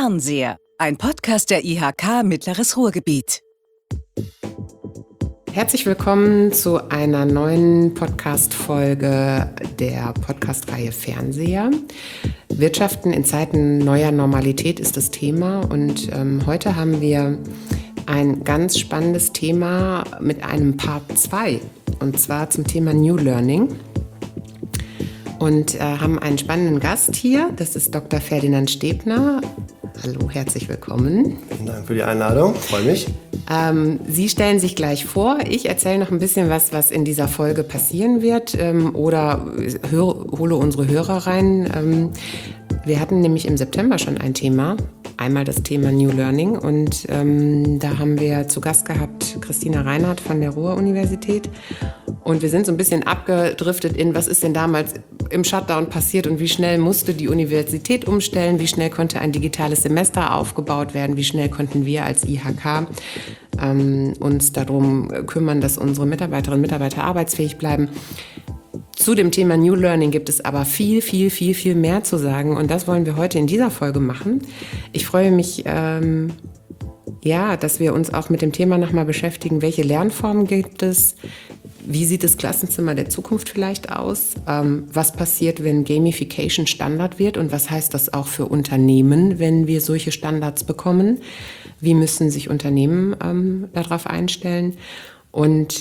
Fernseher, ein Podcast der IHK Mittleres Ruhrgebiet. Herzlich willkommen zu einer neuen Podcast-Folge der Podcast-Reihe Fernseher. Wirtschaften in Zeiten neuer Normalität ist das Thema und heute haben wir ein ganz spannendes Thema mit einem Part 2 und zwar zum Thema New Learning. Und haben einen spannenden Gast hier, das ist Dr. Ferdinand Stebner. Hallo, herzlich willkommen. Vielen Dank für die Einladung, freue mich. Sie stellen sich gleich vor. Ich erzähle noch ein bisschen was in dieser Folge passieren wird oder hole unsere Hörer rein. Wir hatten nämlich im September schon ein Thema, einmal das Thema New Learning und da haben wir zu Gast gehabt Christina Reinhardt von der Ruhr-Universität und wir sind so ein bisschen abgedriftet in, was ist denn damals im Shutdown passiert und wie schnell musste die Universität umstellen, wie schnell konnte ein digitales Semester aufgebaut werden, wie schnell konnten wir als IHK uns darum kümmern, dass unsere Mitarbeiterinnen und Mitarbeiter arbeitsfähig bleiben. Zu dem Thema New Learning gibt es aber viel mehr zu sagen und das wollen wir heute in dieser Folge machen. Ich freue mich, dass wir uns auch mit dem Thema nochmal beschäftigen, welche Lernformen gibt es, wie sieht das Klassenzimmer der Zukunft vielleicht aus, was passiert, wenn Gamification Standard wird und was heißt das auch für Unternehmen, wenn wir solche Standards bekommen, wie müssen sich Unternehmen darauf einstellen und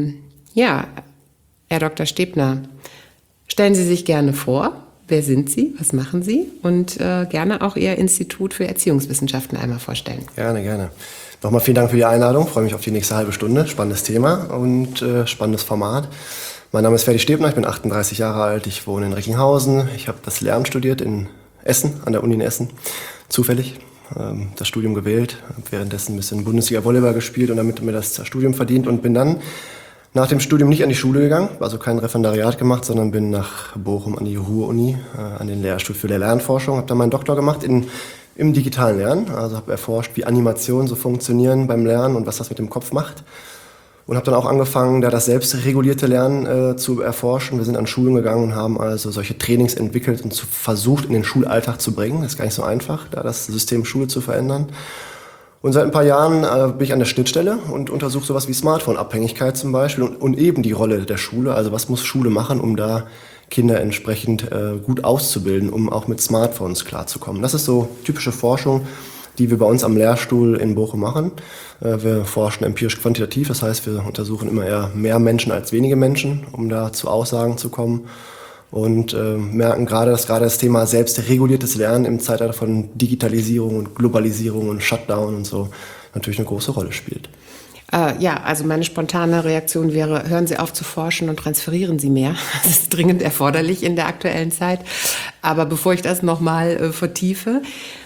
Herr Dr. Stebner, stellen Sie sich gerne vor. Wer sind Sie? Was machen Sie? Und gerne auch Ihr Institut für Erziehungswissenschaften einmal vorstellen. Gerne. Nochmal vielen Dank für die Einladung. Freue mich auf die nächste halbe Stunde. Spannendes Thema und spannendes Format. Mein Name ist Ferdi Stebner, ich bin 38 Jahre alt. Ich wohne in Recklinghausen. Ich habe das Lehramt studiert in Essen, an der Uni in Essen. Zufällig das Studium gewählt. Habe währenddessen ein bisschen Bundesliga-Volleyball gespielt und damit mir das Studium verdient und bin dann nach dem Studium nicht an die Schule gegangen, also kein Referendariat gemacht, sondern bin nach Bochum an die Ruhr-Uni, an den Lehrstuhl für Lernforschung, habe dann meinen Doktor gemacht im digitalen Lernen, also habe erforscht, wie Animationen so funktionieren beim Lernen und was das mit dem Kopf macht. Und habe dann auch angefangen, da das selbstregulierte Lernen zu erforschen. Wir sind an Schulen gegangen und haben also solche Trainings entwickelt und versucht, in den Schulalltag zu bringen. Das ist gar nicht so einfach, da das System Schule zu verändern. Und seit ein paar Jahren bin ich an der Schnittstelle und untersuche sowas wie Smartphone-Abhängigkeit zum Beispiel und eben die Rolle der Schule. Also was muss Schule machen, um da Kinder entsprechend gut auszubilden, um auch mit Smartphones klarzukommen. Das ist so typische Forschung, die wir bei uns am Lehrstuhl in Bochum machen. Wir forschen empirisch-quantitativ, das heißt, wir untersuchen immer eher mehr Menschen als wenige Menschen, um da zu Aussagen zu kommen. Und merken dass das Thema selbstreguliertes Lernen im Zeitalter von Digitalisierung und Globalisierung und Shutdown und so natürlich eine große Rolle spielt. Also meine spontane Reaktion wäre, hören Sie auf zu forschen und transferieren Sie mehr. Das ist dringend erforderlich in der aktuellen Zeit. Aber bevor ich das nochmal vertiefe,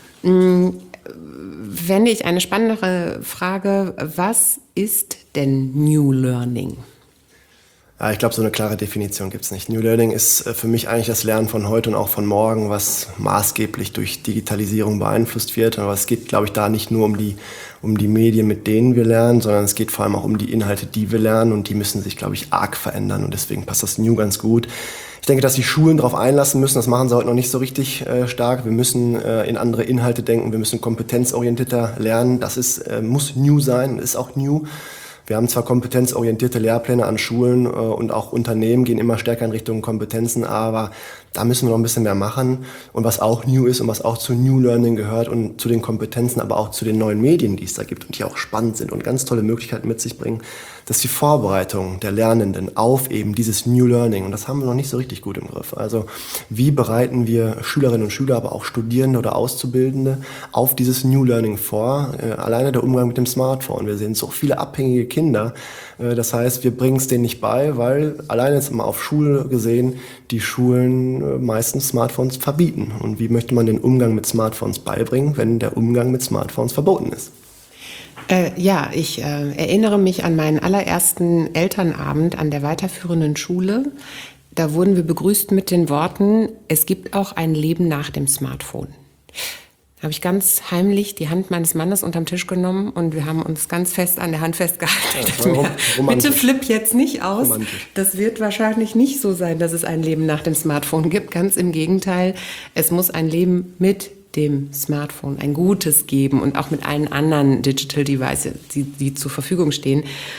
fände ich eine spannendere Frage, was ist denn New Learning? Ja, ich glaube, so eine klare Definition gibt's nicht. New Learning ist für mich eigentlich das Lernen von heute und auch von morgen, was maßgeblich durch Digitalisierung beeinflusst wird. Aber es geht, glaube ich, da nicht nur um die Medien, mit denen wir lernen, sondern es geht vor allem auch um die Inhalte, die wir lernen. Und die müssen sich, glaube ich, arg verändern. Und deswegen passt das New ganz gut. Ich denke, dass die Schulen darauf einlassen müssen. Das machen sie heute noch nicht so richtig stark. Wir müssen in andere Inhalte denken. Wir müssen kompetenzorientierter lernen. Das muss New sein, ist auch New. Wir haben zwar kompetenzorientierte Lehrpläne an Schulen und auch Unternehmen gehen immer stärker in Richtung Kompetenzen, aber da müssen wir noch ein bisschen mehr machen. Und was auch new ist und was auch zu New Learning gehört und zu den Kompetenzen, aber auch zu den neuen Medien, die es da gibt und die auch spannend sind und ganz tolle Möglichkeiten mit sich bringen, dass die Vorbereitung der Lernenden auf eben dieses New Learning, und das haben wir noch nicht so richtig gut im Griff. Also wie bereiten wir Schülerinnen und Schüler, aber auch Studierende oder Auszubildende auf dieses New Learning vor? Alleine der Umgang mit dem Smartphone. Wir sehen so viele abhängige Kinder. Das heißt, wir bringen es denen nicht bei, weil alleine jetzt mal auf Schule gesehen, die Schulen meistens Smartphones verbieten. Und wie möchte man den Umgang mit Smartphones beibringen, wenn der Umgang mit Smartphones verboten ist? Ich erinnere mich an meinen allerersten Elternabend an der weiterführenden Schule. Da wurden wir begrüßt mit den Worten, es gibt auch ein Leben nach dem Smartphone. Da habe ich ganz heimlich die Hand meines Mannes unterm Tisch genommen und wir haben uns ganz fest an der Hand festgehalten. Ich dachte mir, bitte flipp jetzt nicht aus. Das wird wahrscheinlich nicht so sein, dass es ein Leben nach dem Smartphone gibt. Ganz im Gegenteil, es muss ein Leben mit dem Smartphone ein Gutes geben und auch mit allen anderen Digital Devices, die zur Verfügung stehen.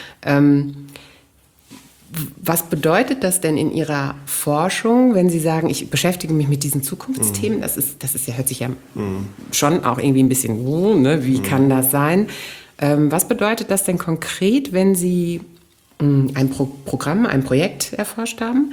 Was bedeutet das denn in Ihrer Forschung, wenn Sie sagen, ich beschäftige mich mit diesen Zukunftsthemen? Das ist ja, hört sich ja schon auch irgendwie ein bisschen, ne? Wie kann das sein? Was bedeutet das denn konkret, wenn Sie ein Programm, ein Projekt erforscht haben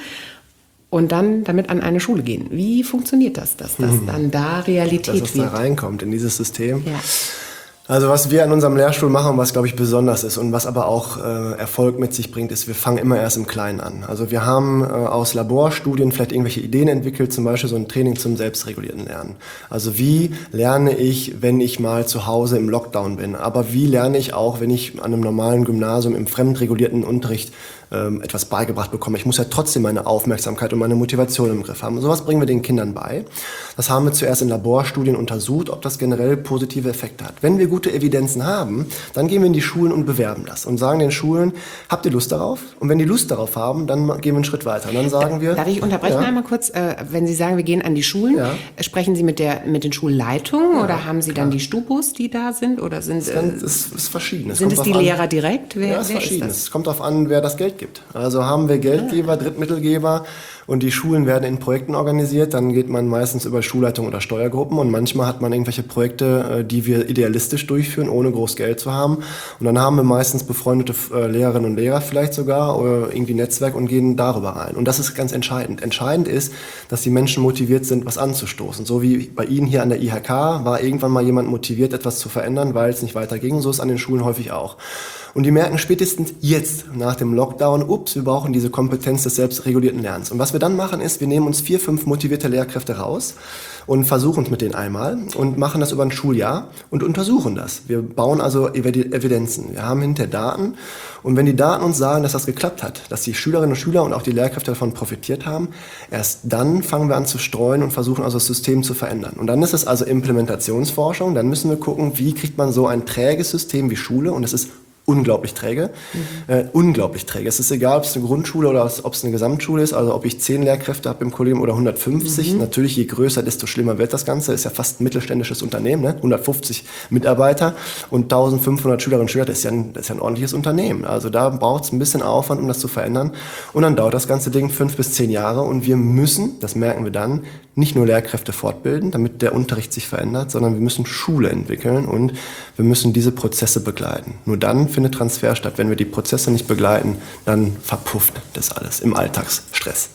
und dann damit an eine Schule gehen? Wie funktioniert das, dass das dann da Realität wird? Dass es da reinkommt in dieses System. Ja. Also was wir an unserem Lehrstuhl machen, was glaube ich besonders ist und was aber auch Erfolg mit sich bringt, ist, wir fangen immer erst im Kleinen an. Also wir haben aus Laborstudien vielleicht irgendwelche Ideen entwickelt, zum Beispiel so ein Training zum selbstregulierten Lernen. Also wie lerne ich, wenn ich mal zu Hause im Lockdown bin? Aber wie lerne ich auch, wenn ich an einem normalen Gymnasium im fremdregulierten Unterricht etwas beigebracht bekomme? Ich muss ja trotzdem meine Aufmerksamkeit und meine Motivation im Griff haben. Sowas bringen wir den Kindern bei. Das haben wir zuerst in Laborstudien untersucht, ob das generell positive Effekte hat. Wenn wir gute Evidenzen haben, dann gehen wir in die Schulen und bewerben das und sagen den Schulen, habt ihr Lust darauf? Und wenn die Lust darauf haben, dann gehen wir einen Schritt weiter. Und dann sagen wir... Darf ich unterbrechen einmal kurz? Wenn Sie sagen, wir gehen an die Schulen, sprechen Sie mit den Schulleitungen oder haben Sie dann die Stubus, die da sind? Oder sind es ist verschieden. Sind es die Lehrer direkt? Wer ist verschieden. Es kommt darauf an, wer das Geld gibt. Also haben wir Geldgeber, Drittmittelgeber und die Schulen werden in Projekten organisiert, dann geht man meistens über Schulleitung oder Steuergruppen und manchmal hat man irgendwelche Projekte, die wir idealistisch durchführen, ohne groß Geld zu haben. Und dann haben wir meistens befreundete Lehrerinnen und Lehrer vielleicht sogar oder irgendwie Netzwerk und gehen darüber rein. Und das ist ganz entscheidend. Entscheidend ist, dass die Menschen motiviert sind, was anzustoßen. So wie bei Ihnen hier an der IHK war irgendwann mal jemand motiviert, etwas zu verändern, weil es nicht weiterging. So ist es an den Schulen häufig auch. Und die merken spätestens jetzt, nach dem Lockdown, wir brauchen diese Kompetenz des selbstregulierten Lernens. Und was wir dann machen ist, wir nehmen uns 4, 5 motivierte Lehrkräfte raus und versuchen es mit denen einmal und machen das über ein Schuljahr und untersuchen das. Wir bauen also Evidenzen. Wir haben hinterher Daten und wenn die Daten uns sagen, dass das geklappt hat, dass die Schülerinnen und Schüler und auch die Lehrkräfte davon profitiert haben, erst dann fangen wir an zu streuen und versuchen also das System zu verändern. Und dann ist es also Implementationsforschung, dann müssen wir gucken, wie kriegt man so ein träges System wie Schule und es ist unglaublich träge. Unglaublich träge. Es ist egal, ob es eine Grundschule oder ob es eine Gesamtschule ist, also ob ich 10 Lehrkräfte habe im Kollegium oder 150. Natürlich, je größer, desto schlimmer wird das Ganze. Ist ja fast ein mittelständisches Unternehmen, ne? 150 Mitarbeiter und 1500 Schülerinnen und Schüler, das ist ja ein ordentliches Unternehmen. Also da braucht es ein bisschen Aufwand, um das zu verändern. Und dann dauert das ganze Ding 5 bis 10 Jahre und wir müssen, das merken wir dann, nicht nur Lehrkräfte fortbilden, damit der Unterricht sich verändert, sondern wir müssen Schule entwickeln und wir müssen diese Prozesse begleiten. Nur dann findet Transfer statt. Wenn wir die Prozesse nicht begleiten, dann verpufft das alles im Alltagsstress.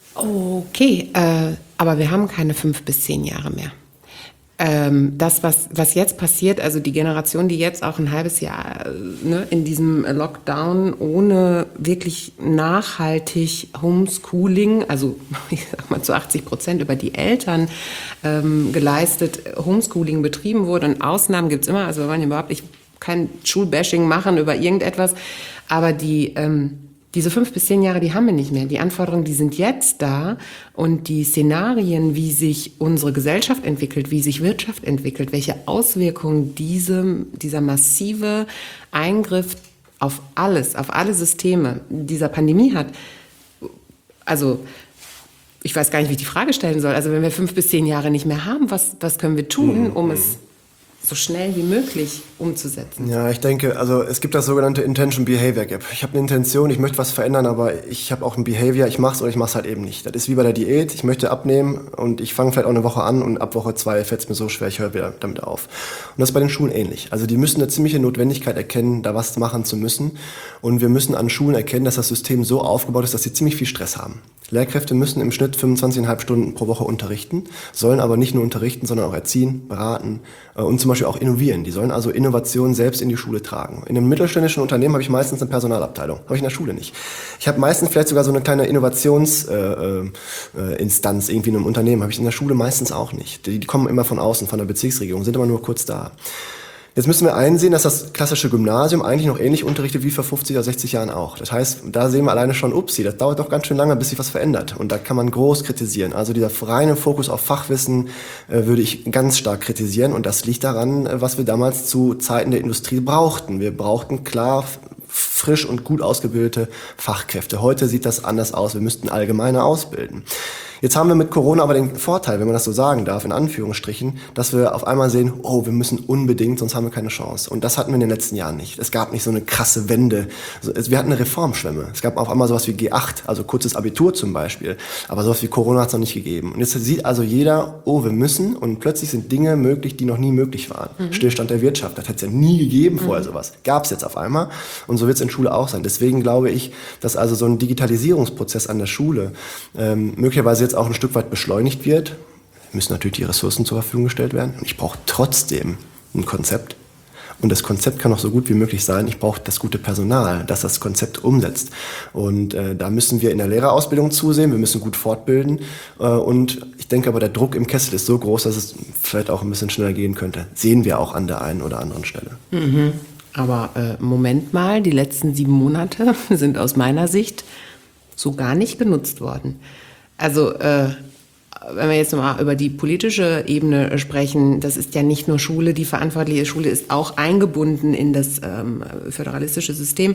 Okay, aber wir haben keine 5 bis 10 Jahre mehr. Das, was jetzt passiert, also die Generation, die jetzt auch ein halbes Jahr in diesem Lockdown ohne wirklich nachhaltig Homeschooling, also ich sag mal zu 80% über die Eltern geleistet, Homeschooling betrieben wurde. Und Ausnahmen gibt's immer, also wir wollen überhaupt kein Schulbashing machen über irgendetwas, aber diese 5 bis 10 Jahre, die haben wir nicht mehr. Die Anforderungen, die sind jetzt da und die Szenarien, wie sich unsere Gesellschaft entwickelt, wie sich Wirtschaft entwickelt, welche Auswirkungen dieser massive Eingriff auf alles, auf alle Systeme dieser Pandemie hat. Also ich weiß gar nicht, wie ich die Frage stellen soll. Also wenn wir 5 bis 10 Jahre nicht mehr haben, was können wir tun, um es so schnell wie möglich umzusetzen? Ja, ich denke, also es gibt das sogenannte Intention-Behavior Gap. Ich habe eine Intention, ich möchte was verändern, aber ich habe auch ein Behavior, ich mache es oder ich mache es halt eben nicht. Das ist wie bei der Diät, ich möchte abnehmen und ich fange vielleicht auch eine Woche an und ab Woche 2 fällt es mir so schwer, ich höre wieder damit auf. Und das ist bei den Schulen ähnlich. Also die müssen eine ziemliche Notwendigkeit erkennen, da was machen zu müssen. Und wir müssen an Schulen erkennen, dass das System so aufgebaut ist, dass sie ziemlich viel Stress haben. Lehrkräfte müssen im Schnitt 25,5 Stunden pro Woche unterrichten, sollen aber nicht nur unterrichten, sondern auch erziehen, beraten und zum Beispiel auch innovieren. Die sollen also Innovationen selbst in die Schule tragen. In einem mittelständischen Unternehmen habe ich meistens eine Personalabteilung, habe ich in der Schule nicht. Ich habe meistens vielleicht sogar so eine kleine Innovationsinstanz irgendwie in einem Unternehmen, habe ich in der Schule meistens auch nicht. Die kommen immer von außen, von der Bezirksregierung, sind immer nur kurz da. Jetzt müssen wir einsehen, dass das klassische Gymnasium eigentlich noch ähnlich unterrichtet wie vor 50 oder 60 Jahren auch. Das heißt, da sehen wir alleine schon, das dauert doch ganz schön lange, bis sich was verändert. Und da kann man groß kritisieren. Also dieser reine Fokus auf Fachwissen würde ich ganz stark kritisieren. Und das liegt daran, was wir damals zu Zeiten der Industrie brauchten. Wir brauchten klar frisch und gut ausgebildete Fachkräfte. Heute sieht das anders aus. Wir müssten allgemeiner ausbilden. Jetzt haben wir mit Corona aber den Vorteil, wenn man das so sagen darf, in Anführungsstrichen, dass wir auf einmal sehen, oh, wir müssen unbedingt, sonst haben wir keine Chance. Und das hatten wir in den letzten Jahren nicht. Es gab nicht so eine krasse Wende. Wir hatten eine Reformschwemme. Es gab auf einmal sowas wie G8, also kurzes Abitur zum Beispiel. Aber sowas wie Corona hat es noch nicht gegeben. Und jetzt sieht also jeder, oh, wir müssen. Und plötzlich sind Dinge möglich, die noch nie möglich waren. Stillstand der Wirtschaft, das hätte es ja nie gegeben vorher sowas. Gab es jetzt auf einmal. Und so wird es in Schule auch sein. Deswegen glaube ich, dass also so ein Digitalisierungsprozess an der Schule möglicherweise jetzt auch ein Stück weit beschleunigt wird. Müssen natürlich die Ressourcen zur Verfügung gestellt werden. Und ich brauche trotzdem ein Konzept. Und das Konzept kann auch so gut wie möglich sein. Ich brauche das gute Personal, das das Konzept umsetzt. Und da müssen wir in der Lehrerausbildung zusehen. Wir müssen gut fortbilden. Und ich denke aber, der Druck im Kessel ist so groß, dass es vielleicht auch ein bisschen schneller gehen könnte. Sehen wir auch an der einen oder anderen Stelle. Mhm. Aber Moment mal, die letzten 7 Monate sind aus meiner Sicht so gar nicht genutzt worden. Also wenn wir jetzt nochmal über die politische Ebene sprechen, das ist ja nicht nur Schule, die verantwortliche Schule ist auch eingebunden in das föderalistische System.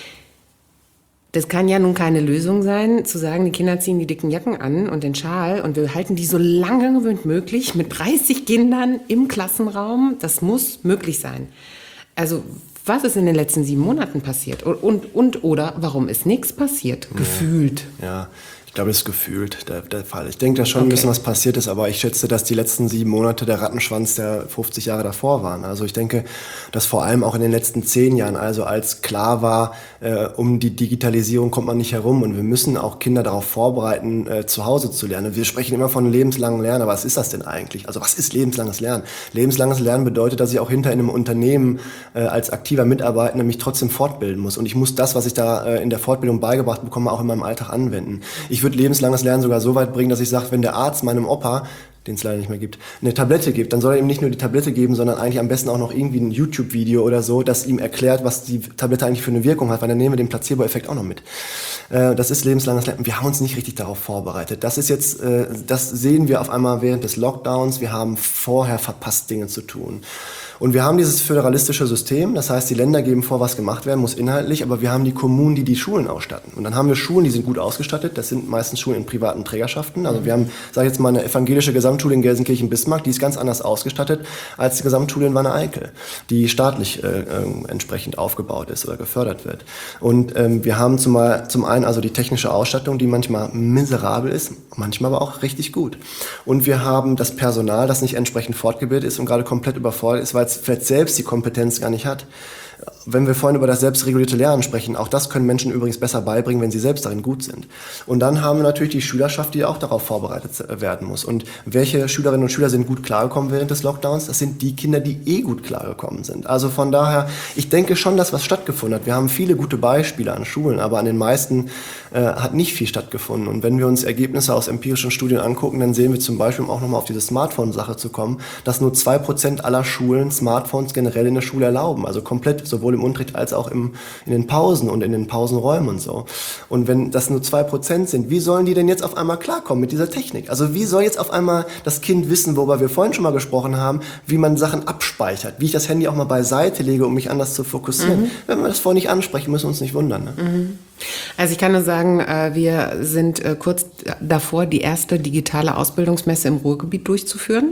Das kann ja nun keine Lösung sein, zu sagen, die Kinder ziehen die dicken Jacken an und den Schal und wir halten die so lange wie möglich mit 30 Kindern im Klassenraum. Das muss möglich sein. Also was ist in den letzten 7 Monaten passiert? Oder warum ist nichts passiert, gefühlt? Ja. Ich glaube, das ist gefühlt der Fall. Ich denke, dass schon ein bisschen was passiert ist, aber ich schätze, dass die letzten 7 Monate der Rattenschwanz der 50 Jahre davor waren. Also ich denke, dass vor allem auch in den letzten 10 Jahren, also als klar war, um die Digitalisierung kommt man nicht herum und wir müssen auch Kinder darauf vorbereiten, zu Hause zu lernen. Wir sprechen immer von lebenslangen Lernen, aber was ist das denn eigentlich? Also was ist lebenslanges Lernen? Lebenslanges Lernen bedeutet, dass ich auch hinter in einem Unternehmen als aktiver Mitarbeitender mich trotzdem fortbilden muss und ich muss das, was ich da in der Fortbildung beigebracht bekomme, auch in meinem Alltag anwenden. Ich würde lebenslanges Lernen sogar so weit bringen, dass ich sage, wenn der Arzt meinem Opa, den es leider nicht mehr gibt, eine Tablette gibt, dann soll er ihm nicht nur die Tablette geben, sondern eigentlich am besten auch noch irgendwie ein YouTube-Video oder so, das ihm erklärt, was die Tablette eigentlich für eine Wirkung hat, weil dann nehmen wir den Placebo-Effekt auch noch mit. Das ist lebenslanges Lernen. Wir haben uns nicht richtig darauf vorbereitet. Das ist jetzt, das sehen wir auf einmal während des Lockdowns. Wir haben vorher verpasst, Dinge zu tun. Und wir haben dieses föderalistische System, das heißt, die Länder geben vor, was gemacht werden muss inhaltlich, aber wir haben die Kommunen, die die Schulen ausstatten. Und dann haben wir Schulen, die sind gut ausgestattet, das sind meistens Schulen in privaten Trägerschaften. Also wir haben, sage ich jetzt mal, eine evangelische Gesamtschule in Gelsenkirchen-Bismarck, die ist ganz anders ausgestattet als die Gesamtschule in Wanne-Eickel, die staatlich entsprechend aufgebaut ist oder gefördert wird. Und wir haben zum einen also die technische Ausstattung, die manchmal miserabel ist, manchmal aber auch richtig gut. Und wir haben das Personal, das nicht entsprechend fortgebildet ist und gerade komplett überfordert ist, weil es vielleicht selbst die Kompetenz gar nicht hat. Wenn wir vorhin über das selbstregulierte Lernen sprechen, auch das können Menschen übrigens besser beibringen, wenn sie selbst darin gut sind. Und dann haben wir natürlich die Schülerschaft, die auch darauf vorbereitet werden muss. Und welche Schülerinnen und Schüler sind gut klargekommen während des Lockdowns? Das sind die Kinder, die gut klargekommen sind. Also von daher, ich denke schon, dass was stattgefunden hat. Wir haben viele gute Beispiele an Schulen, aber an den meisten hat nicht viel stattgefunden. Und wenn wir uns Ergebnisse aus empirischen Studien angucken, dann sehen wir zum Beispiel, um auch nochmal auf diese Smartphone-Sache zu kommen, dass nur 2% aller Schulen Smartphones generell in der Schule erlauben. Also komplett, sowohl im Unterricht als auch in den Pausen und in den Pausenräumen und so. Und wenn das nur 2% sind, wie sollen die denn jetzt auf einmal klarkommen mit dieser Technik? Also wie soll jetzt auf einmal das Kind wissen, worüber wir vorhin schon mal gesprochen haben, wie man Sachen abspeichert, wie ich das Handy auch mal beiseite lege, um mich anders zu fokussieren? Wenn wir das vorher nicht ansprechen, müssen wir uns nicht wundern. Ne? Also ich kann nur sagen, wir sind kurz davor, die erste digitale Ausbildungsmesse im Ruhrgebiet durchzuführen.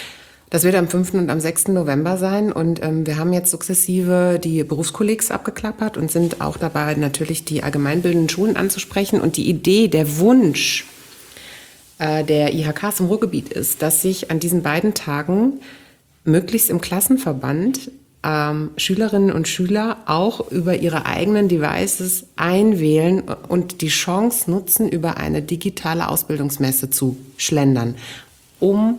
Das wird am 5. und am 6. November sein und wir haben jetzt sukzessive die Berufskollegs abgeklappert und sind auch dabei, natürlich die allgemeinbildenden Schulen anzusprechen. Und die Idee, der Wunsch der IHKs im Ruhrgebiet ist, dass sich an diesen beiden Tagen möglichst im Klassenverband Schülerinnen und Schüler auch über ihre eigenen Devices einwählen und die Chance nutzen, über eine digitale Ausbildungsmesse zu schlendern, um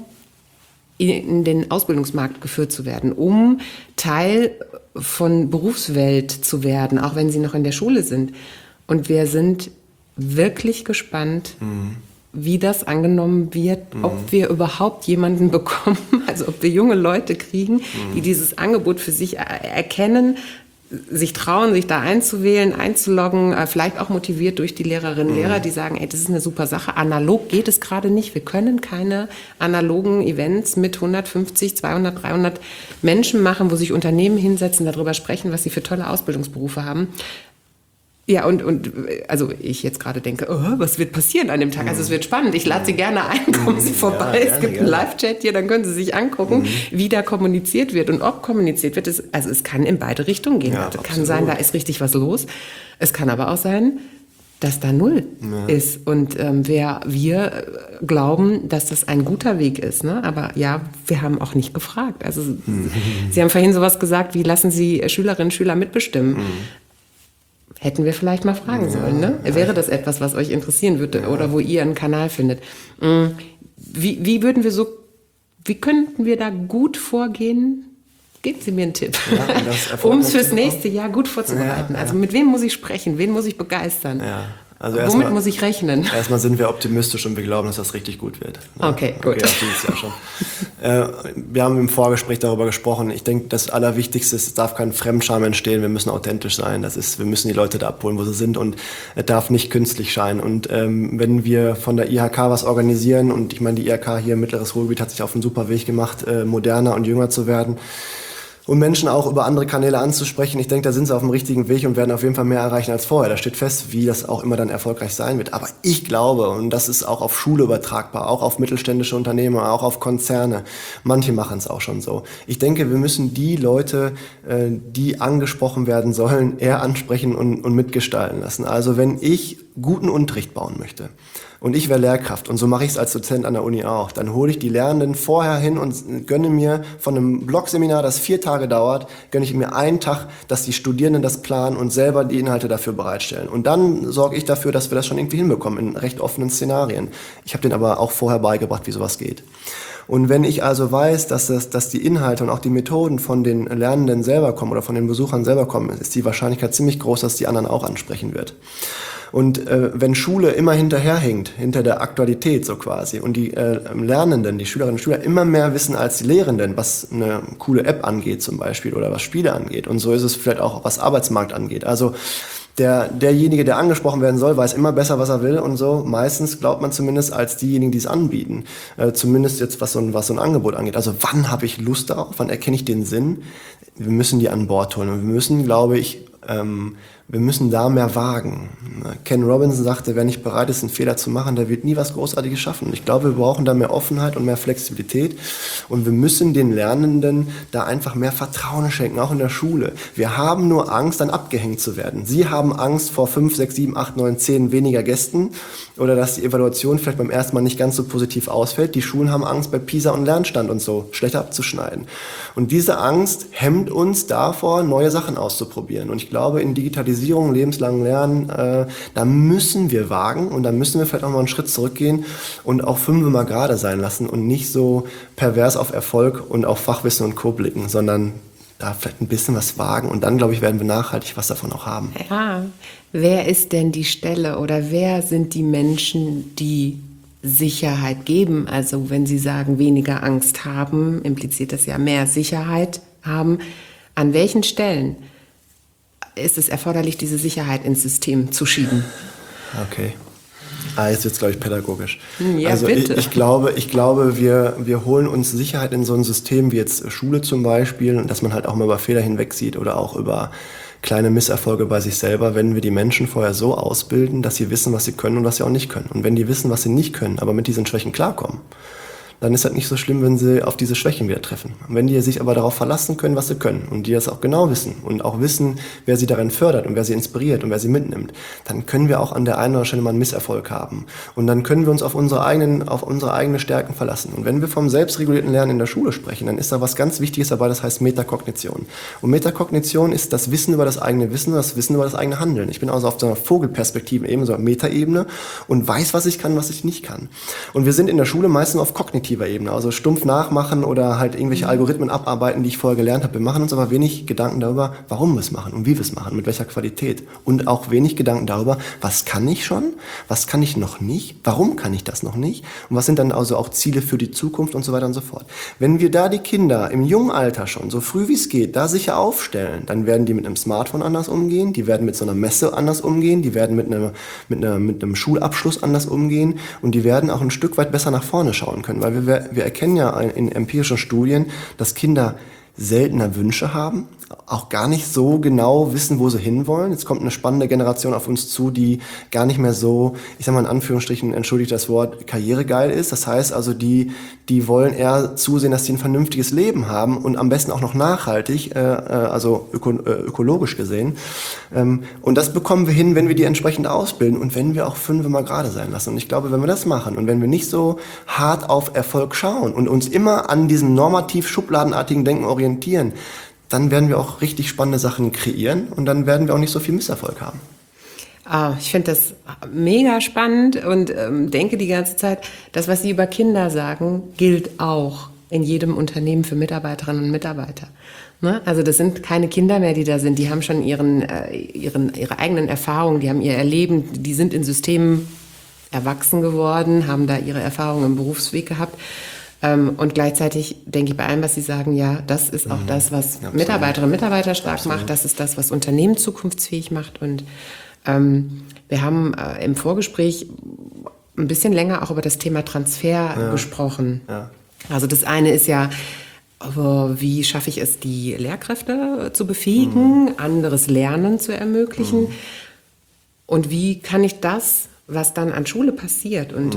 in den Ausbildungsmarkt geführt zu werden, um Teil von Berufswelt zu werden, auch wenn sie noch in der Schule sind. Und wir sind wirklich gespannt, wie das angenommen wird, ob wir überhaupt jemanden bekommen, also ob wir junge Leute kriegen, die dieses Angebot für sich erkennen, sich trauen, sich da einzuwählen, einzuloggen, vielleicht auch motiviert durch die Lehrerinnen und Lehrer, die sagen, ey, das ist eine super Sache. Analog geht es gerade nicht. Wir können keine analogen Events mit 150, 200, 300 Menschen machen, wo sich Unternehmen hinsetzen, darüber sprechen, was sie für tolle Ausbildungsberufe haben. Ja, und also ich jetzt gerade denke, was wird passieren an dem Tag? Also es wird spannend. Ich lade Sie gerne ein, kommen Sie vorbei. Ja, es gibt einen Live-Chat hier, dann können Sie sich angucken, wie da kommuniziert wird und ob kommuniziert wird. Also es kann in beide Richtungen gehen. Es kann sein, da ist richtig was los. Es kann aber auch sein, dass da null ist. Und wir glauben, dass das ein guter Weg ist. Ne? Aber ja, wir haben auch nicht gefragt. Also Sie haben vorhin sowas gesagt, wie lassen Sie Schülerinnen und Schüler mitbestimmen? Hätten wir vielleicht mal fragen sollen, ne? Wäre das etwas, was euch interessieren würde oder wo ihr einen Kanal findet? Wie könnten wir da gut vorgehen? Geben Sie mir einen Tipp, um es fürs nächste Jahr gut vorzubereiten. Also mit wem muss ich sprechen? Wen muss ich begeistern? Ja. Also womit muss ich rechnen? Erstmal sind wir optimistisch und wir glauben, dass das richtig gut wird. Okay, gut. Okay, auch dieses Jahr schon. Wir haben im Vorgespräch darüber gesprochen. Ich denke, das Allerwichtigste ist, es darf kein Fremdscham entstehen. Wir müssen authentisch sein. Wir müssen die Leute da abholen, wo sie sind, und es darf nicht künstlich scheinen. Und wenn wir von der IHK was organisieren, und ich meine, die IHK hier im Mittleres Ruhrgebiet hat sich auf einen super Weg gemacht, moderner und jünger zu werden, und Menschen auch über andere Kanäle anzusprechen. Ich denke, da sind sie auf dem richtigen Weg und werden auf jeden Fall mehr erreichen als vorher. Da steht fest, wie das auch immer dann erfolgreich sein wird. Aber ich glaube, und das ist auch auf Schule übertragbar, auch auf mittelständische Unternehmer, auch auf Konzerne. Manche machen es auch schon so. Ich denke, wir müssen die Leute, die angesprochen werden sollen, eher ansprechen und mitgestalten lassen. Also wenn ich guten Unterricht bauen möchte, und ich wäre Lehrkraft, und so mache ich es als Dozent an der Uni auch, dann hole ich die Lernenden vorher hin und gönne mir von einem Blogseminar, das 4 Tage dauert, gönne ich mir einen Tag, dass die Studierenden das planen und selber die Inhalte dafür bereitstellen. Und dann sorge ich dafür, dass wir das schon irgendwie hinbekommen in recht offenen Szenarien. Ich habe denen aber auch vorher beigebracht, wie sowas geht. Und wenn ich also weiß, dass die Inhalte und auch die Methoden von den Lernenden selber kommen oder von den Besuchern selber kommen, ist die Wahrscheinlichkeit ziemlich groß, dass die anderen auch ansprechen wird. Und wenn Schule immer hinterherhinkt, hinter der Aktualität so quasi, und die Lernenden, die Schülerinnen und Schüler immer mehr wissen als die Lehrenden, was eine coole App angeht zum Beispiel oder was Spiele angeht, und so ist es vielleicht auch, was Arbeitsmarkt angeht. Also derjenige, der angesprochen werden soll, weiß immer besser, was er will, und so meistens glaubt man zumindest als diejenigen, die es anbieten. Zumindest jetzt, was so ein Angebot angeht. Also wann habe ich Lust darauf? Wann erkenne ich den Sinn? Wir müssen die an Bord holen, und wir müssen, glaube ich, wir müssen da mehr wagen. Ken Robinson sagte, wer nicht bereit ist, einen Fehler zu machen, der wird nie was Großartiges schaffen. Ich glaube, wir brauchen da mehr Offenheit und mehr Flexibilität, und wir müssen den Lernenden da einfach mehr Vertrauen schenken, auch in der Schule. Wir haben nur Angst, dann abgehängt zu werden. Sie haben Angst vor 5, 6, 7, 8, 9, 10 weniger Gästen oder dass die Evaluation vielleicht beim ersten Mal nicht ganz so positiv ausfällt. Die Schulen haben Angst, bei PISA und Lernstand und so schlechter abzuschneiden. Und diese Angst hemmt uns davor, neue Sachen auszuprobieren. Und ich glaube, in Digitalisierung, lebenslangen Lernen, da müssen wir wagen, und da müssen wir vielleicht auch mal einen Schritt zurückgehen und auch 5 mal gerade sein lassen und nicht so pervers auf Erfolg und auf Fachwissen und Co. blicken, sondern da vielleicht ein bisschen was wagen, und dann, glaube ich, werden wir nachhaltig was davon auch haben. Ja, wer ist denn die Stelle oder wer sind die Menschen, die Sicherheit geben? Also wenn Sie sagen, weniger Angst haben, impliziert das ja mehr Sicherheit haben. An welchen Stellen ist es erforderlich, diese Sicherheit ins System zu schieben? Okay. Jetzt wird es, glaube ich, pädagogisch. Ja, also bitte. Ich glaube, wir holen uns Sicherheit in so ein System wie jetzt Schule zum Beispiel, dass man halt auch mal über Fehler hinwegsieht oder auch über kleine Misserfolge bei sich selber, wenn wir die Menschen vorher so ausbilden, dass sie wissen, was sie können und was sie auch nicht können. Und wenn die wissen, was sie nicht können, aber mit diesen Schwächen klarkommen, dann ist das nicht so schlimm, wenn sie auf diese Schwächen wieder treffen. Und wenn die sich aber darauf verlassen können, was sie können, und die das auch genau wissen und auch wissen, wer sie darin fördert und wer sie inspiriert und wer sie mitnimmt, dann können wir auch an der einen oder anderen Stelle mal einen Misserfolg haben. Und dann können wir uns auf unsere eigenen Stärken verlassen. Und wenn wir vom selbstregulierten Lernen in der Schule sprechen, dann ist da was ganz Wichtiges dabei, das heißt Metakognition. Und Metakognition ist das Wissen über das eigene Wissen, das Wissen über das eigene Handeln. Ich bin also auf so einer Vogelperspektive, eben so einer Metaebene, und weiß, was ich kann, was ich nicht kann. Und wir sind in der Schule meistens auf kognitiver Ebene, also stumpf nachmachen oder halt irgendwelche Algorithmen abarbeiten, die ich vorher gelernt habe. Wir machen uns aber wenig Gedanken darüber, warum wir es machen und wie wir es machen, mit welcher Qualität. Und auch wenig Gedanken darüber, was kann ich schon, was kann ich noch nicht, warum kann ich das noch nicht und was sind dann also auch Ziele für die Zukunft und so weiter und so fort. Wenn wir da die Kinder im jungen Alter schon, so früh wie es geht, da sicher aufstellen, dann werden die mit einem Smartphone anders umgehen, die werden mit so einer Messe anders umgehen, die werden mit einem Schulabschluss anders umgehen, und die werden auch ein Stück weit besser nach vorne schauen können, weil wir erkennen ja in empirischen Studien, dass Kinder seltener Wünsche haben, auch gar nicht so genau wissen, wo sie hinwollen. Jetzt kommt eine spannende Generation auf uns zu, die gar nicht mehr so, ich sag mal in Anführungsstrichen, entschuldigt das Wort, karrieregeil ist. Das heißt also, die wollen eher zusehen, dass sie ein vernünftiges Leben haben und am besten auch noch nachhaltig, also ökologisch gesehen. Und das bekommen wir hin, wenn wir die entsprechend ausbilden und wenn wir auch 5 mal gerade sein lassen. Und ich glaube, wenn wir das machen und wenn wir nicht so hart auf Erfolg schauen und uns immer an diesem normativ schubladenartigen Denken orientieren, dann werden wir auch richtig spannende Sachen kreieren und dann werden wir auch nicht so viel Misserfolg haben. Ich finde das mega spannend und denke die ganze Zeit, das, was Sie über Kinder sagen, gilt auch in jedem Unternehmen für Mitarbeiterinnen und Mitarbeiter. Ne? Also das sind keine Kinder mehr, die da sind. Die haben schon ihre eigenen Erfahrungen, die haben ihr Erleben, die sind in Systemen erwachsen geworden, haben da ihre Erfahrungen im Berufsweg gehabt. Und gleichzeitig denke ich bei allem, was Sie sagen, ja, das ist auch das, was Mitarbeiterinnen und Mitarbeiter stark macht. Das ist das, was Unternehmen zukunftsfähig macht. Und wir haben im Vorgespräch ein bisschen länger auch über das Thema Transfer gesprochen. Ja. Also das eine ist ja, wie schaffe ich es, die Lehrkräfte zu befähigen, anderes Lernen zu ermöglichen? Und wie kann ich das, was dann an Schule passiert und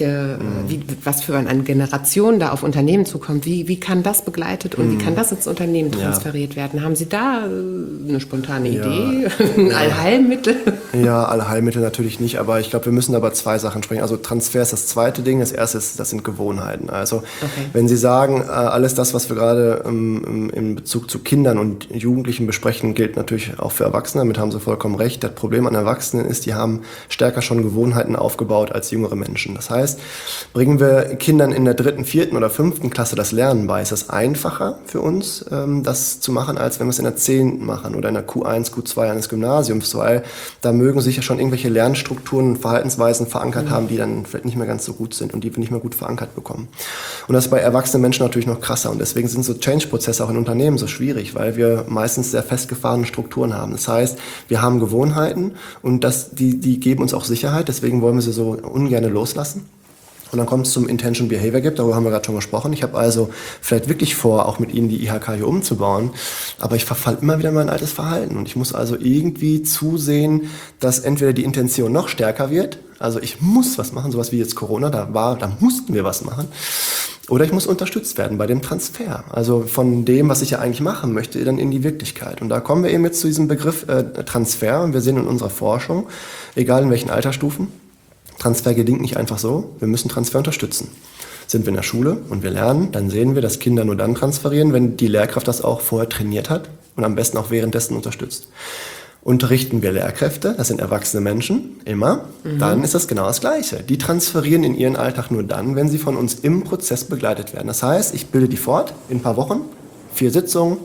was für eine Generation da auf Unternehmen zukommt, wie kann das begleitet und wie kann das ins Unternehmen transferiert werden? Haben Sie da eine spontane Idee, ein Allheilmittel? Ja, Allheilmittel natürlich nicht, aber ich glaube, wir müssen aber 2 Sachen sprechen. Also Transfer ist das zweite Ding, das erste ist, das sind Gewohnheiten. Also wenn Sie sagen, alles das, was wir gerade in Bezug zu Kindern und Jugendlichen besprechen, gilt natürlich auch für Erwachsene, damit haben Sie vollkommen recht. Das Problem an Erwachsenen ist, die haben stärker schon Gewohnheiten aufgebaut als jüngere Menschen. Das heißt, bringen wir Kindern in der 3., 4. oder 5. Klasse das Lernen bei, ist das einfacher für uns, das zu machen, als wenn wir es in der 10. machen oder in der Q1, Q2 eines Gymnasiums, weil da mögen sich ja schon irgendwelche Lernstrukturen und Verhaltensweisen verankert haben, die dann vielleicht nicht mehr ganz so gut sind und die wir nicht mehr gut verankert bekommen. Und das ist bei erwachsenen Menschen natürlich noch krasser und deswegen sind so Change-Prozesse auch in Unternehmen so schwierig, weil wir meistens sehr festgefahrene Strukturen haben. Das heißt, wir haben Gewohnheiten und die geben uns auch Sicherheit, deswegen wollen wir sie so ungern loslassen. Und dann kommt es zum Intention Behavior Gap, darüber haben wir gerade schon gesprochen. Ich habe also vielleicht wirklich vor, auch mit Ihnen die IHK hier umzubauen, aber ich verfalle immer wieder in mein altes Verhalten und ich muss also irgendwie zusehen, dass entweder die Intention noch stärker wird, also ich muss was machen, sowas wie jetzt Corona, da mussten wir was machen, oder ich muss unterstützt werden bei dem Transfer, also von dem, was ich ja eigentlich machen möchte, dann in die Wirklichkeit. Und da kommen wir eben jetzt zu diesem Begriff Transfer und wir sehen in unserer Forschung, egal in welchen Altersstufen, Transfer gelingt nicht einfach so, wir müssen Transfer unterstützen. Sind wir in der Schule und wir lernen, dann sehen wir, dass Kinder nur dann transferieren, wenn die Lehrkraft das auch vorher trainiert hat und am besten auch währenddessen unterstützt. Unterrichten wir Lehrkräfte, das sind erwachsene Menschen, immer, dann ist das genau das Gleiche. Die transferieren in ihren Alltag nur dann, wenn sie von uns im Prozess begleitet werden. Das heißt, ich bilde die fort in ein paar Wochen, 4 Sitzungen,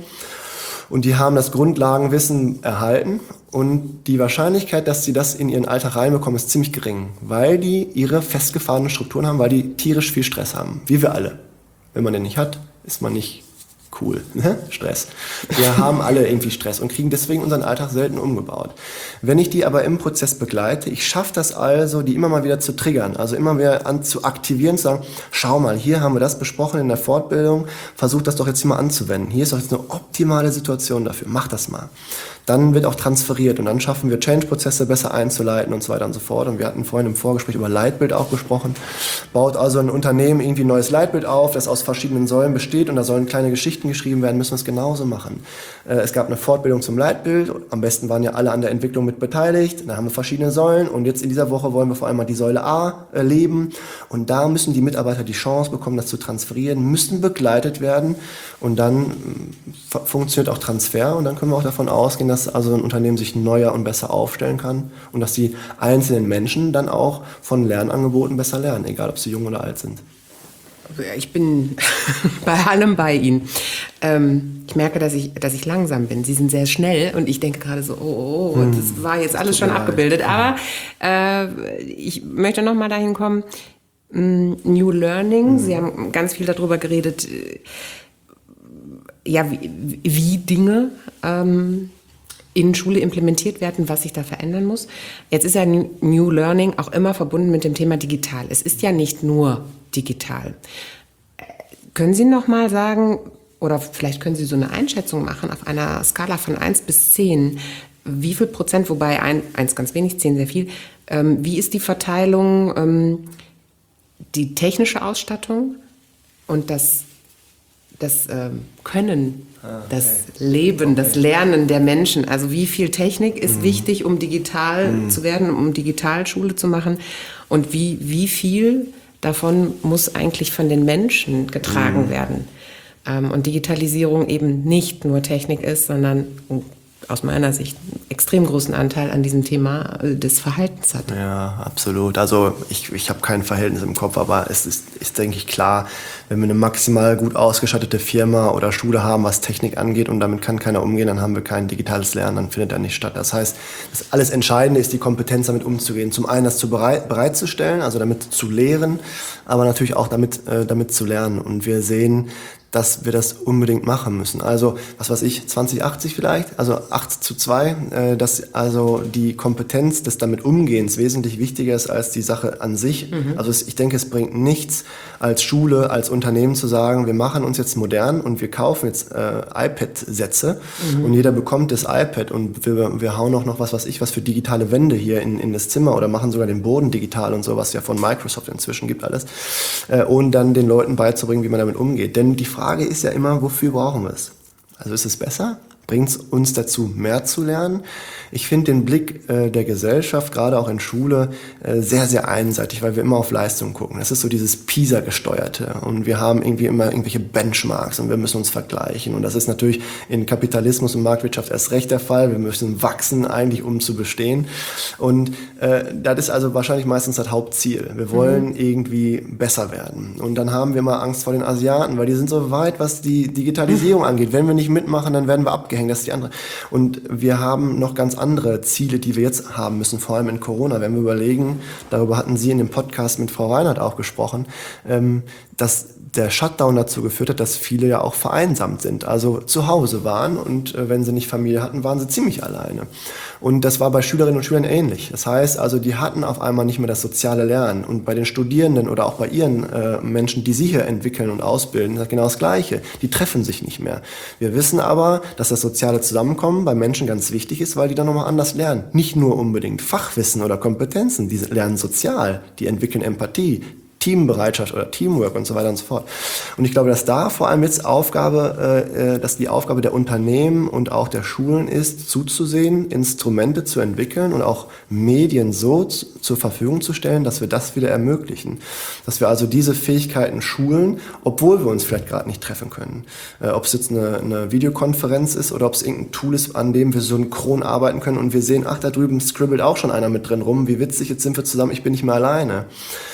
und die haben das Grundlagenwissen erhalten und die Wahrscheinlichkeit, dass sie das in ihren Alltag reinbekommen, ist ziemlich gering, weil die ihre festgefahrenen Strukturen haben, weil die tierisch viel Stress haben, wie wir alle. Wenn man den nicht hat, ist man nicht cool. Stress. Wir haben alle irgendwie Stress und kriegen deswegen unseren Alltag selten umgebaut. Wenn ich die aber im Prozess begleite, ich schaffe das also, die immer mal wieder zu triggern, also immer wieder zu aktivieren, zu sagen, schau mal, hier haben wir das besprochen in der Fortbildung, versuch das doch jetzt hier mal anzuwenden. Hier ist doch jetzt eine optimale Situation dafür, mach das mal. Dann wird auch transferiert und dann schaffen wir Change-Prozesse besser einzuleiten und so weiter und so fort. Und wir hatten vorhin im Vorgespräch über Leitbild auch gesprochen. Baut also ein Unternehmen irgendwie ein neues Leitbild auf, das aus verschiedenen Säulen besteht und da sollen kleine Geschichten geschrieben werden, müssen wir es genauso machen. Es gab eine Fortbildung zum Leitbild, am besten waren ja alle an der Entwicklung mit beteiligt, da haben wir verschiedene Säulen und jetzt in dieser Woche wollen wir vor allem mal die Säule A leben und da müssen die Mitarbeiter die Chance bekommen, das zu transferieren, müssen begleitet werden und dann funktioniert auch Transfer und dann können wir auch davon ausgehen, dass also ein Unternehmen sich neuer und besser aufstellen kann und dass die einzelnen Menschen dann auch von Lernangeboten besser lernen, egal ob sie jung oder alt sind. Ich bin bei allem bei Ihnen. Ich merke, dass ich langsam bin. Sie sind sehr schnell und ich denke gerade so, das war jetzt alles schon abgebildet. Aber ich möchte noch mal dahin kommen, New Learning. Sie haben ganz viel darüber geredet, ja, wie Dinge in Schule implementiert werden, was sich da verändern muss. Jetzt ist ja New Learning auch immer verbunden mit dem Thema digital. Es ist ja nicht nur digital. Können Sie noch mal sagen, oder vielleicht können Sie so eine Einschätzung machen auf einer Skala von 1 bis 10. Wie viel Prozent, wobei 1 ganz wenig, 10 sehr viel, wie ist die Verteilung, die technische Ausstattung und das Können, das Leben, das Lernen der Menschen? Also wie viel Technik ist wichtig, um digital zu werden, um Digitalschule zu machen? Und wie viel davon muss eigentlich von den Menschen getragen werden? Und Digitalisierung eben nicht nur Technik ist, sondern aus meiner Sicht einen extrem großen Anteil an diesem Thema des Verhaltens hat. Ja, absolut. Also ich habe kein Verhältnis im Kopf, aber es ist, denke ich, klar, wenn wir eine maximal gut ausgestattete Firma oder Schule haben, was Technik angeht und damit kann keiner umgehen, dann haben wir kein digitales Lernen, dann findet er nicht statt. Das heißt, das alles Entscheidende ist die Kompetenz, damit umzugehen. Zum einen das bereitzustellen, also damit zu lehren, aber natürlich auch damit zu lernen. Und wir sehen, dass wir das unbedingt machen müssen. Also, was weiß ich, 2080 vielleicht, also 8:2, dass also die Kompetenz des damit Umgehens wesentlich wichtiger ist als die Sache an sich. Also ich denke, es bringt nichts als Schule, als Unternehmen zu sagen, wir machen uns jetzt modern und wir kaufen jetzt iPad-Sätze und jeder bekommt das iPad und wir hauen auch noch was für digitale Wände hier in das Zimmer oder machen sogar den Boden digital und so, was ja von Microsoft inzwischen gibt alles, ohne dann den Leuten beizubringen, wie man damit umgeht. Denn die Frage ist ja immer, wofür brauchen wir es? Also ist es besser? Bringt es uns dazu, mehr zu lernen? Ich finde den Blick der Gesellschaft, gerade auch in Schule, sehr, sehr einseitig, weil wir immer auf Leistung gucken. Das ist so dieses PISA-gesteuerte und wir haben irgendwie immer irgendwelche Benchmarks und wir müssen uns vergleichen. Und das ist natürlich in Kapitalismus und Marktwirtschaft erst recht der Fall. Wir müssen wachsen eigentlich, um zu bestehen. Und das ist also wahrscheinlich meistens das Hauptziel. Wir wollen irgendwie besser werden. Und dann haben wir mal Angst vor den Asiaten, weil die sind so weit, was die Digitalisierung angeht. Wenn wir nicht mitmachen, dann werden wir abgehängt. Das ist die andere. Und wir haben noch ganz andere Ziele, die wir jetzt haben müssen, vor allem in Corona. Wenn wir überlegen, darüber hatten Sie in dem Podcast mit Frau Reinhardt auch gesprochen, dass der Shutdown dazu geführt hat, dass viele ja auch vereinsamt sind, also zu Hause waren und wenn sie nicht Familie hatten, waren sie ziemlich alleine. Und das war bei Schülerinnen und Schülern ähnlich. Das heißt also, die hatten auf einmal nicht mehr das soziale Lernen. Und bei den Studierenden oder auch bei ihren Menschen, die sie hier entwickeln und ausbilden, ist genau das Gleiche. Die treffen sich nicht mehr. Wir wissen aber, dass das soziale Zusammenkommen bei Menschen ganz wichtig ist, weil die dann nochmal anders lernen. Nicht nur unbedingt Fachwissen oder Kompetenzen, die lernen sozial, die entwickeln Empathie, Teambereitschaft oder Teamwork und so weiter und so fort. Und ich glaube, dass da vor allem jetzt dass die Aufgabe der Unternehmen und auch der Schulen ist, zuzusehen, Instrumente zu entwickeln und auch Medien so zur Verfügung zu stellen, dass wir das wieder ermöglichen. Dass wir also diese Fähigkeiten schulen, obwohl wir uns vielleicht gerade nicht treffen können. Ob es jetzt eine Videokonferenz ist oder ob es irgendein Tool ist, an dem wir synchron arbeiten können und wir sehen, ach, da drüben scribbelt auch schon einer mit drin rum, wie witzig, jetzt sind wir zusammen, ich bin nicht mehr alleine.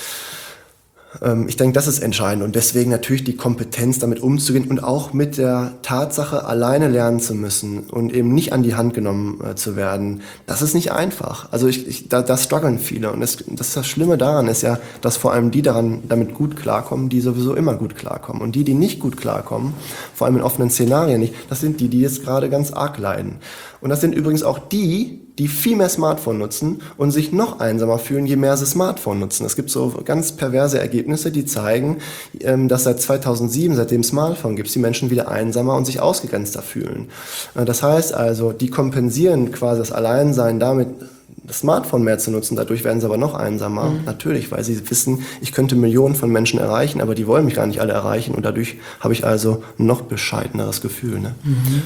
Ich denke, das ist entscheidend und deswegen natürlich die Kompetenz, damit umzugehen und auch mit der Tatsache, alleine lernen zu müssen und eben nicht an die Hand genommen zu werden. Das ist nicht einfach. Also da strugglen viele und das Schlimme daran ist ja, dass vor allem die damit gut klarkommen, die sowieso immer gut klarkommen. Und die nicht gut klarkommen, vor allem in offenen Szenarien nicht, das sind die jetzt gerade ganz arg leiden. Und das sind übrigens auch die viel mehr Smartphone nutzen und sich noch einsamer fühlen, je mehr sie Smartphone nutzen. Es gibt so ganz perverse Ergebnisse, die zeigen, dass seit 2007, seitdem es Smartphone gibt, die Menschen wieder einsamer und sich ausgegrenzter fühlen. Das heißt also, die kompensieren quasi das Alleinsein damit, das Smartphone mehr zu nutzen. Dadurch werden sie aber noch einsamer. Natürlich, weil sie wissen, ich könnte Millionen von Menschen erreichen, aber die wollen mich gar nicht alle erreichen und dadurch habe ich also noch bescheideneres Gefühl. Ne?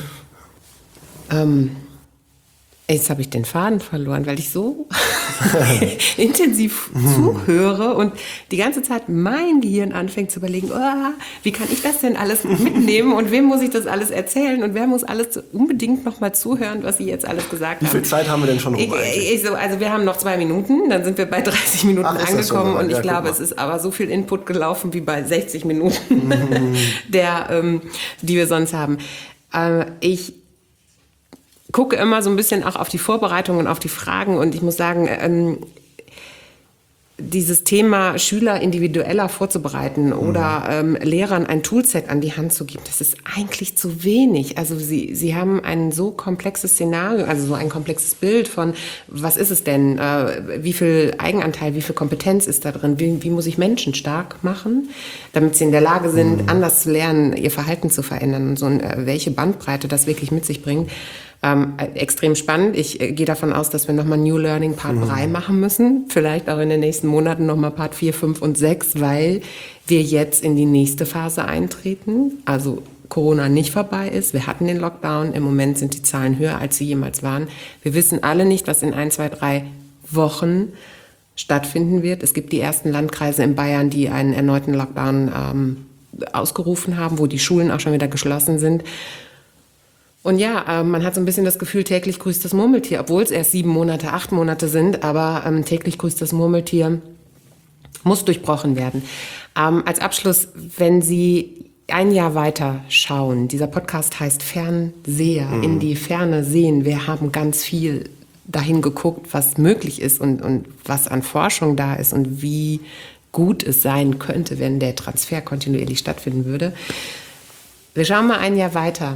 Jetzt habe ich den Faden verloren, weil ich so intensiv zuhöre und die ganze Zeit mein Gehirn anfängt zu überlegen, wie kann ich das denn alles mitnehmen und wem muss ich das alles erzählen und wer muss alles unbedingt noch mal zuhören, was Sie jetzt alles gesagt haben. Wie viel Zeit haben wir denn schon rum Also wir haben noch 2 Minuten, dann sind wir bei 30 Minuten angekommen und ich glaube, es ist aber so viel Input gelaufen wie bei 60 Minuten, die wir sonst haben. Ich gucke immer so ein bisschen auch auf die Vorbereitung und auf die Fragen und ich muss sagen, dieses Thema Schüler individueller vorzubereiten oder Lehrern ein Toolset an die Hand zu geben, das ist eigentlich zu wenig. Also sie haben ein so komplexes Szenario, also so ein komplexes Bild von, was ist es denn, wie viel Eigenanteil, wie viel Kompetenz ist da drin, wie muss ich Menschen stark machen, damit sie in der Lage sind, anders zu lernen, ihr Verhalten zu verändern und so, welche Bandbreite das wirklich mit sich bringt. Extrem spannend. Ich gehe davon aus, dass wir nochmal New Learning Part 3 machen müssen. Vielleicht auch in den nächsten Monaten nochmal Part 4, 5 und 6, weil wir jetzt in die nächste Phase eintreten. Also Corona nicht vorbei ist. Wir hatten den Lockdown. Im Moment sind die Zahlen höher, als sie jemals waren. Wir wissen alle nicht, was in 1, 2, 3 Wochen stattfinden wird. Es gibt die ersten Landkreise in Bayern, die einen erneuten Lockdown ausgerufen haben, wo die Schulen auch schon wieder geschlossen sind. Und ja, man hat so ein bisschen das Gefühl, täglich grüßt das Murmeltier, obwohl es erst 7 Monate, 8 Monate sind, aber täglich grüßt das Murmeltier muss durchbrochen werden. Als Abschluss, wenn Sie ein Jahr weiter schauen, dieser Podcast heißt Fernseher, in die Ferne sehen. Wir haben ganz viel dahin geguckt, was möglich ist und was an Forschung da ist und wie gut es sein könnte, wenn der Transfer kontinuierlich stattfinden würde. Wir schauen mal ein Jahr weiter.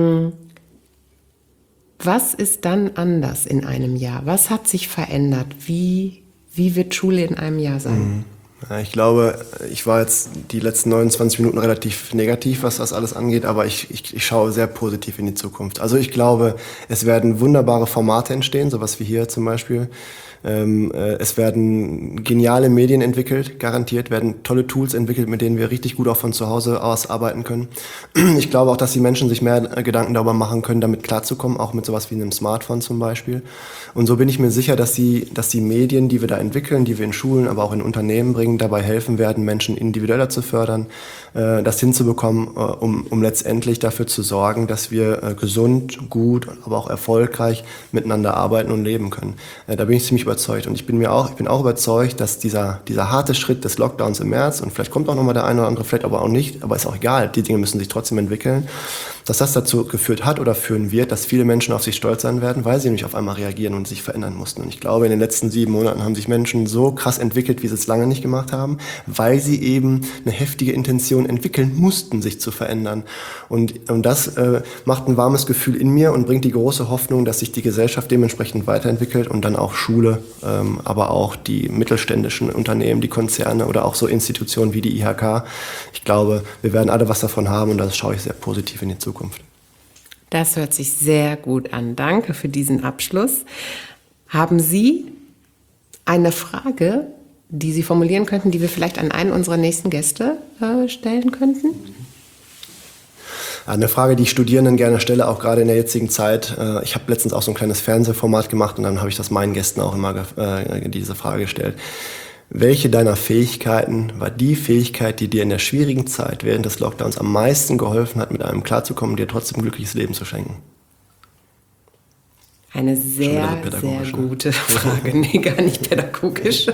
Was ist dann anders in einem Jahr? Was hat sich verändert? Wie wird Schule in einem Jahr sein? Ja, ich glaube, ich war jetzt die letzten 29 Minuten relativ negativ, was das alles angeht, aber ich schaue sehr positiv in die Zukunft. Also ich glaube, es werden wunderbare Formate entstehen, sowas wie hier zum Beispiel. Es werden geniale Medien entwickelt, garantiert, werden tolle Tools entwickelt, mit denen wir richtig gut auch von zu Hause aus arbeiten können. Ich glaube auch, dass die Menschen sich mehr Gedanken darüber machen können, damit klarzukommen, auch mit sowas wie einem Smartphone zum Beispiel. Und so bin ich mir sicher, dass die Medien, die wir da entwickeln, die wir in Schulen, aber auch in Unternehmen bringen, dabei helfen werden, Menschen individueller zu fördern, das hinzubekommen, um letztendlich dafür zu sorgen, dass wir gesund, gut, aber auch erfolgreich miteinander arbeiten und leben können. Da bin ich ziemlich überzeugt. Und ich bin auch überzeugt, dass dieser harte Schritt des Lockdowns im März, und vielleicht kommt auch nochmal der eine oder andere, vielleicht aber auch nicht, aber ist auch egal, die Dinge müssen sich trotzdem entwickeln, dass das dazu geführt hat oder führen wird, dass viele Menschen auf sich stolz sein werden, weil sie nämlich auf einmal reagieren und sich verändern mussten. Und ich glaube, in den letzten 7 Monaten haben sich Menschen so krass entwickelt, wie sie es lange nicht gemacht haben, weil sie eben eine heftige Intention entwickeln mussten, sich zu verändern. Und das macht ein warmes Gefühl in mir und bringt die große Hoffnung, dass sich die Gesellschaft dementsprechend weiterentwickelt und dann auch Schule, aber auch die mittelständischen Unternehmen, die Konzerne oder auch so Institutionen wie die IHK. Ich glaube, wir werden alle was davon haben und das schaue ich sehr positiv in die Zukunft. Das hört sich sehr gut an. Danke für diesen Abschluss. Haben Sie eine Frage, die Sie formulieren könnten, die wir vielleicht an einen unserer nächsten Gäste stellen könnten? Eine Frage, die ich Studierenden gerne stelle, auch gerade in der jetzigen Zeit. Ich habe letztens auch so ein kleines Fernsehformat gemacht und dann habe ich das meinen Gästen auch immer diese Frage gestellt. Welche deiner Fähigkeiten war die Fähigkeit, die dir in der schwierigen Zeit während des Lockdowns am meisten geholfen hat, mit einem klarzukommen und dir trotzdem ein glückliches Leben zu schenken? Eine sehr, sehr gute Frage. Nee, gar nicht pädagogisch.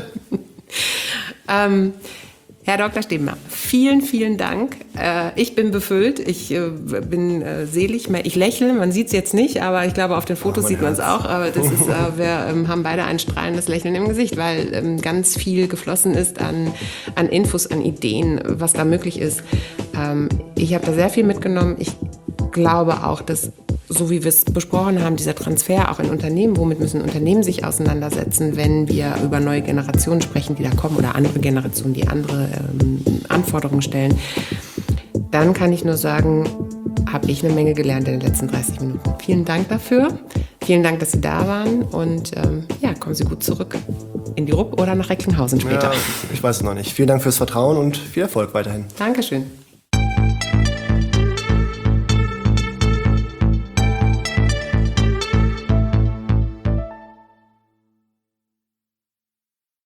Herr Dr. Stebner, vielen, vielen Dank. Ich bin befüllt, ich bin selig. Ich lächle, man sieht es jetzt nicht, aber ich glaube, auf den Fotos sieht man es auch. Aber das ist, wir haben beide ein strahlendes Lächeln im Gesicht, weil ganz viel geflossen ist an Infos, an Ideen, was da möglich ist. Ich habe da sehr viel mitgenommen. Ich glaube auch, dass, so wie wir es besprochen haben, dieser Transfer auch in Unternehmen, womit müssen Unternehmen sich auseinandersetzen, wenn wir über neue Generationen sprechen, die da kommen, oder andere Generationen, die andere Anforderungen stellen, dann kann ich nur sagen, habe ich eine Menge gelernt in den letzten 30 Minuten. Vielen Dank dafür. Vielen Dank, dass Sie da waren und kommen Sie gut zurück in die RUP oder nach Recklinghausen später. Ja, ich weiß es noch nicht. Vielen Dank fürs Vertrauen und viel Erfolg weiterhin. Dankeschön.